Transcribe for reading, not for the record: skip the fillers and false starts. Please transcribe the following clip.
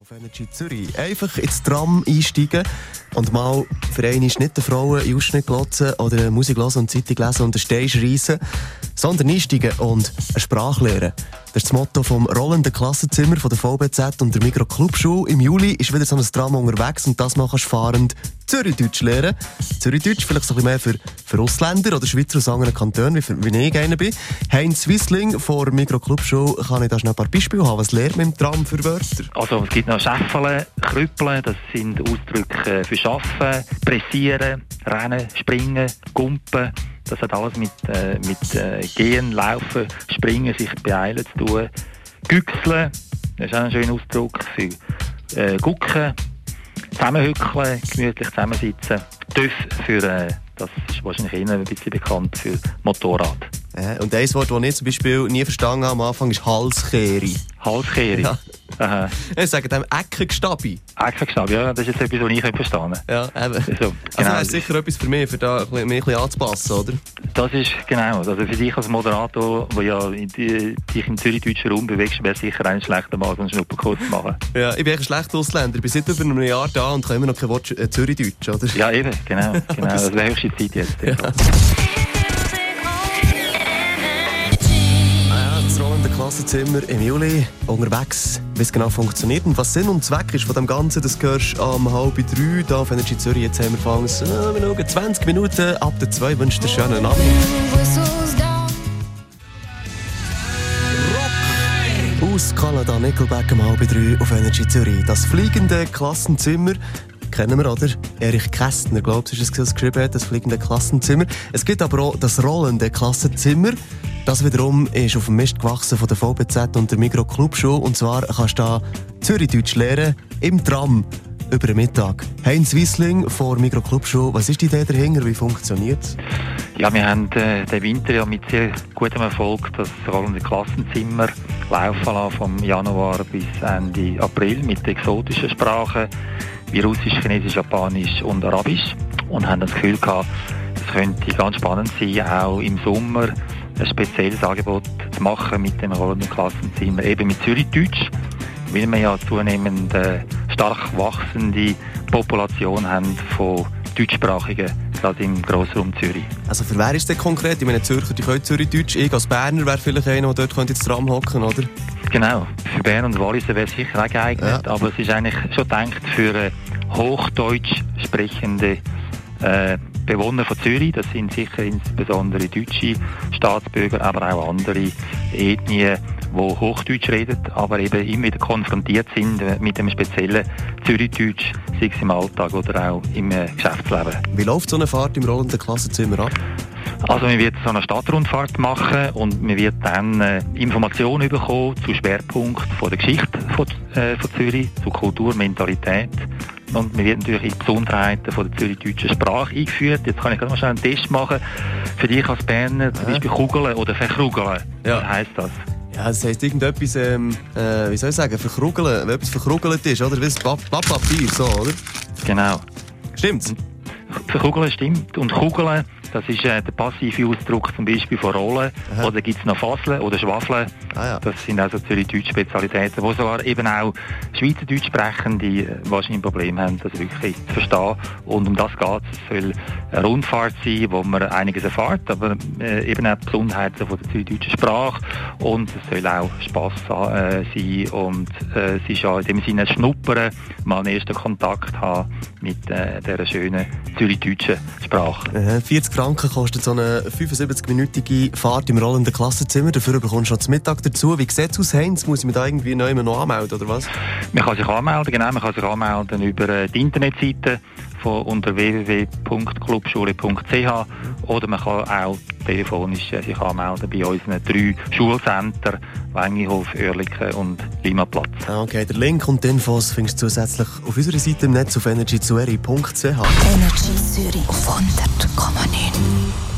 auf Energy Zürich. Einfach ins Tram einsteigen und mal für einmal nicht den Frauen in Ausschnitt glotzen oder Musik hören und Zeitung lesen und den Stein schreissen, sondern einsteigen und eine Sprache lernen. Das ist das Motto vom rollenden Klassenzimmer von der VBZ und der Migros Clubschule. Im Juli ist wieder so ein Tram unterwegs und das mal kannst du fahrend Zürichdeutsch lernen. Zürichdeutsch vielleicht so ein bisschen mehr für Ausländer oder Schweizer aus anderen Kantonen, wie ich einer bin. Heinz Wissling von der Migros Clubschule, kann ich da schnell ein paar Beispiele haben? Was lernt man im Tram für Wörter? Also es gibt noch Scheffeln, Krüppeln, das sind Ausdrücke für Arbeiten, Pressieren, Rennen, Springen, Gumpen. Das hat alles mit Gehen, Laufen, Springen, sich beeilen zu tun. Güchseln, das ist auch ein schöner Ausdruck für Gucken, zusammenhückeln, gemütlich zusammensitzen. TÜV für, das ist wahrscheinlich Ihnen ein bisschen bekannt, für Motorrad. Und ein Wort, das ich zum Beispiel nie verstanden habe am Anfang, ist Halskehre. Halskehre? Ja. Aha. Ich sage dem Eckengestabi. Eckengestabi, ja, das ist jetzt etwas, was ich nicht verstanden habe. Ja, eben. So, genau. Also das ist sicher etwas für mich, für da mich ein bisschen anzupassen, oder? Das ist genau. Also für dich als Moderator, der ja dich im zürichdeutschen Raum bewegst, wäre es sicher ein schlechter Mal, so einen Schnupperkurs zu machen. Ja, ich bin ein schlechter Ausländer. Ich bin seit über einem Jahr da und kann immer noch kein Wort Zürichdeutsch, oder? Ja, eben, genau. Das wäre höchste Zeit jetzt. Ja. Das rollende Klassenzimmer im Juli unterwegs, wie es genau funktioniert und was Sinn und Zweck ist von dem Ganzen, das hörst du am 2:30 hier auf Energy Zürich. Jetzt haben wir fangs 20 Minuten ab der 2. Ich wünsche dir einen schönen Abend. Rock aus Kanada, Nickelback am 2:30 auf Energy Zürich. Das fliegende Klassenzimmer kennen wir, oder? Erich Kästner, glaubst du, ist es, das geschrieben hat, das fliegende Klassenzimmer. Es gibt aber auch das rollende Klassenzimmer. Das wiederum ist auf dem Mist gewachsen von der VBZ und der Migros Clubschule. Und zwar kannst du da Zürichdeutsch lernen, im Tram, über den Mittag. Heinz Wissling von der Migros Clubschule, was ist die Idee dahinter? Wie funktioniert es? Ja, wir haben den Winter ja mit sehr gutem Erfolg das rollende Klassenzimmer laufen lassen, vom Januar bis Ende April mit exotischen Sprachen wie Russisch, Chinesisch, Japanisch und Arabisch. Und haben das Gefühl gehabt, es könnte ganz spannend sein, auch im Sommer ein spezielles Angebot zu machen mit dem rollenden Klassenzimmer, eben mit Zürichdeutsch, weil wir ja zunehmend stark wachsende Population haben von Deutschsprachigen, gerade im Grossraum Zürich. Also für wer ist das konkret? Ich meine, Zürcher, die können Zürichdeutsch. Ich als Berner wäre vielleicht einer, der dort ins Tram hocken, oder? Genau, für Bern und Wallis wäre es sicher auch geeignet, ja. Aber es ist eigentlich schon gedacht für Hochdeutsch sprechende Bewohner von Zürich. Das sind sicher insbesondere deutsche Staatsbürger, aber auch andere Ethnien, die Hochdeutsch reden, aber eben immer wieder konfrontiert sind mit einem speziellen Zürichdeutsch, sei es im Alltag oder auch im Geschäftsleben. Wie läuft so eine Fahrt im rollenden Klassenzimmer ab? Also man wird so eine Stadtrundfahrt machen und man wird dann Informationen bekommen zu Schwerpunkt von der Geschichte von Zürich, zu Kultur, Mentalität. Und man wird natürlich in die Besonderheiten von der zürichdeutschen Sprache eingeführt. Jetzt kann ich gerade mal schnell einen Test machen. Für dich als Berner, zum Beispiel kugeln oder verkrugeln. Ja. Was heisst das? Ja, das heisst irgendetwas, wie soll ich sagen, verkrugeln. Wenn etwas verkrugelt ist, oder? Wie das Blatt Papier, so, oder? Genau. Stimmt's? Verkugeln stimmt. Und kugeln, das ist der passive Ausdruck zum Beispiel von Rollen. Aha. Oder gibt es noch Fasseln oder Schwafeln. Ah, ja. Das sind also zürichdeutsch Spezialitäten, wo sogar eben auch Schweizerdeutsch sprechende wahrscheinlich ein Problem haben, das wirklich zu verstehen. Und um das geht es. Es soll eine Rundfahrt sein, wo man einiges erfährt, aber eben auch die Besonderheiten von der zürichdeutschen Sprache. Und es soll auch Spass sein und es ist ja in dem Sinne Schnuppern, mal einen ersten Kontakt haben mit dieser schönen zürichdeutschen Sprache. 40 Franken kostet so eine 75-minütige Fahrt im rollenden Klassenzimmer. Dafür bekommst du noch zum Mittag dazu. Wie sieht es aus, Heinz? Muss ich mich da irgendwie neu noch anmelden, oder was? Man kann sich anmelden, genau. Man kann sich anmelden über die Internetseite unter www.clubschule.ch oder man kann auch telefonisch sich anmelden bei unseren 3 Schulcenter, Wengihof, Oerlikon und Limaplatz. Okay, der Link und die Infos findest du zusätzlich auf unserer Seite im Netz auf energyzuri.ch. Energy Zürich auf 100,9.